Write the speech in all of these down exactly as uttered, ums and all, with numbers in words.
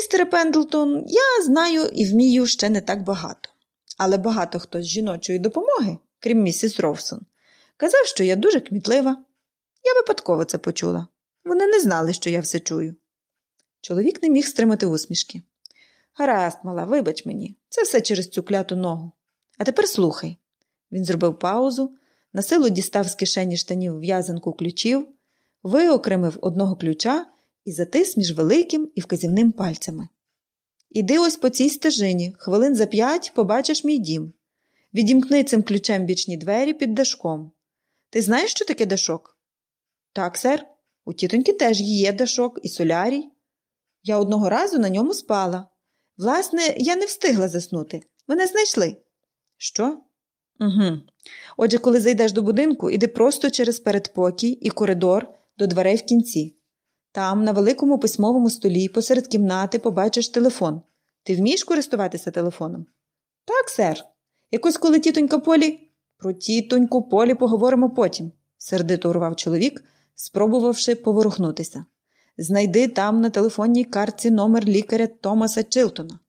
Містере Пендлтон, я знаю і вмію ще не так багато. Але багато хто з жіночої допомоги, крім місіс Ровсон, казав, що я дуже кмітлива. Я випадково це почула. Вони не знали, що я все чую. Чоловік не міг стримати усмішки. Гаразд, мала, вибач мені. Це все через цю кляту ногу. А тепер слухай. Він зробив паузу, насилу дістав з кишені штанів в'язанку ключів, виокремив одного ключа і затис між великим і вказівним пальцями. Іди ось по цій стежині, хвилин за п'ять побачиш мій дім. Відімкни цим ключем бічні двері під дашком. Ти знаєш, що таке дашок? Так, сер. У тітоньки теж є дашок і солярій. Я одного разу на ньому спала. Власне, я не встигла заснути. Мене знайшли. Що? Угу. Отже, коли зайдеш до будинку, іди просто через передпокій і коридор до дверей в кінці. Там, на великому письмовому столі, посеред кімнати побачиш телефон. Ти вмієш користуватися телефоном? Так, сер. Якось коли тітонька Полі... Про тітоньку Полі поговоримо потім, сердито урвав чоловік, спробувавши поворухнутися. Знайди там на телефонній картці номер лікаря Томаса Чилтона.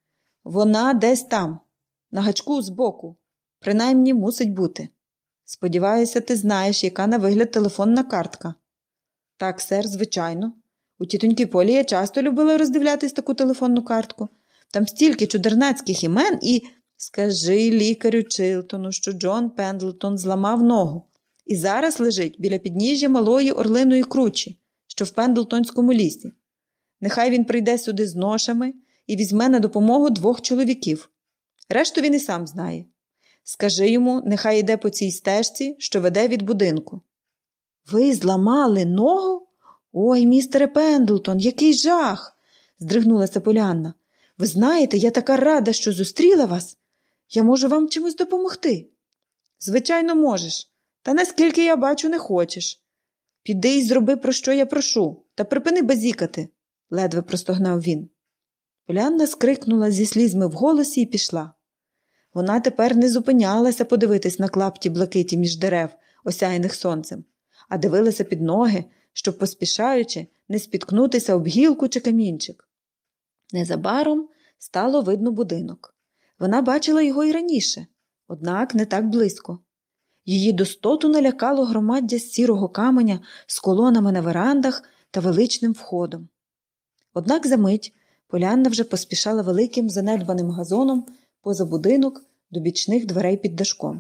Вона десь там, на гачку збоку. Принаймні мусить бути. Сподіваюся, ти знаєш, яка на вигляд телефонна картка. Так, сер, звичайно. У тітоньки Полі я часто любила роздивлятись таку телефонну картку. Там стільки чудернацьких імен і... Скажи лікарю Чилтону, що Джон Пендлтон зламав ногу і зараз лежить біля підніжжя малої орлиної кручі, що в Пендлтонському лісі. Нехай він прийде сюди з ношами і візьме на допомогу двох чоловіків. Решту він і сам знає. Скажи йому, нехай йде по цій стежці, що веде від будинку. Ви зламали ногу? Ой, містере Пендлтон, який жах! Здригнулася Поліанна. Ви знаєте, я така рада, що зустріла вас. Я можу вам чимось допомогти? Звичайно, можеш. Та наскільки я бачу, не хочеш. Піди і зроби, про що я прошу, та припини базікати, ледве простогнав він. Поліанна скрикнула зі слізьми в голосі і пішла. Вона тепер не зупинялася подивитись на клапті блакиті між дерев, осяяних сонцем, а дивилася під ноги, щоб, поспішаючи, не спіткнутися об гілку чи камінчик. Незабаром стало видно будинок. Вона бачила його і раніше, однак не так близько. Її достоту налякало громаддя сірого каменя з колонами на верандах та величним входом. Однак за мить Поліанна вже поспішала великим занедбаним газоном поза будинок до бічних дверей під дашком.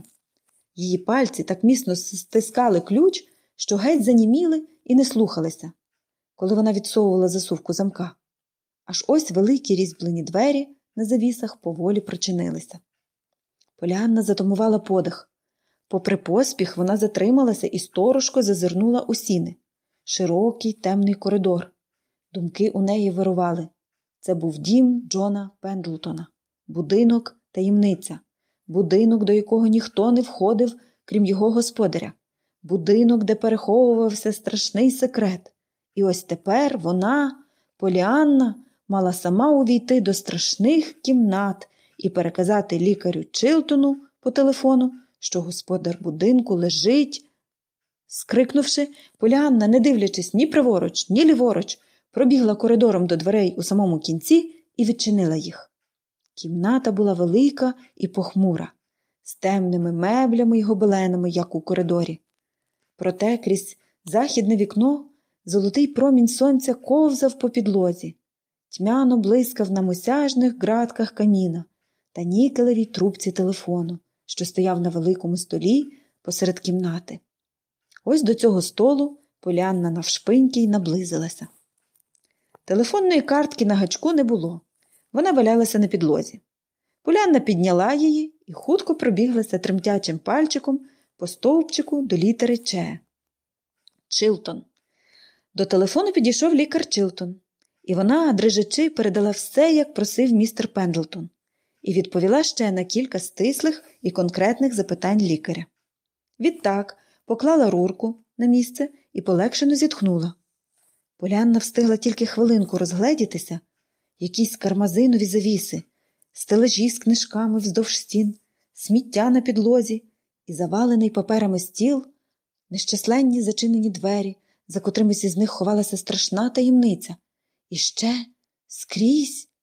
Її пальці так міцно стискали ключ, що геть заніміли і не слухалися, коли вона відсовувала засувку замка. Аж ось великі різьблені двері на завісах поволі прочинилися. Поліанна затамувала подих. Попри поспіх, вона затрималася і сторожко зазирнула у сіни. Широкий темний коридор. Думки у неї вирували. Це був дім Джона Пендлтона. Будинок – таємниця. Будинок, до якого ніхто не входив, крім його господаря. Будинок, де переховувався страшний секрет. І ось тепер вона, Поліанна, мала сама увійти до страшних кімнат і переказати лікарю Чилтону по телефону, що господар будинку лежить. Скрикнувши, Поліанна, не дивлячись ні праворуч, ні ліворуч, пробігла коридором до дверей у самому кінці і відчинила їх. Кімната була велика і похмура, з темними меблями й гобеленами, як у коридорі. Проте крізь західне вікно золотий промінь сонця ковзав по підлозі, тьмяно блискав на мосяжних ґратках каміна та нікелевій трубці телефону, що стояв на великому столі посеред кімнати. Ось до цього столу Поліанна навшпиньки й наблизилася. Телефонної картки на гачку не було. Вона валялася на підлозі. Поліанна підняла її і хутко пробіглася тремтячим пальчиком по стовпчику до літери Ч. Чилтон. До телефону підійшов лікар Чилтон, і вона, дрижачи, передала все, як просив містер Пендлтон, і відповіла ще на кілька стислих і конкретних запитань лікаря. Відтак поклала рурку на місце і полегшено зітхнула. Поліанна встигла тільки хвилинку розгледітися. Якісь кармазинові завіси, стележі з книжками вздовж стін, сміття на підлозі і завалений паперами стіл, нещасленні зачинені двері, за котримись із них ховалася страшна таємниця. І ще Скрізь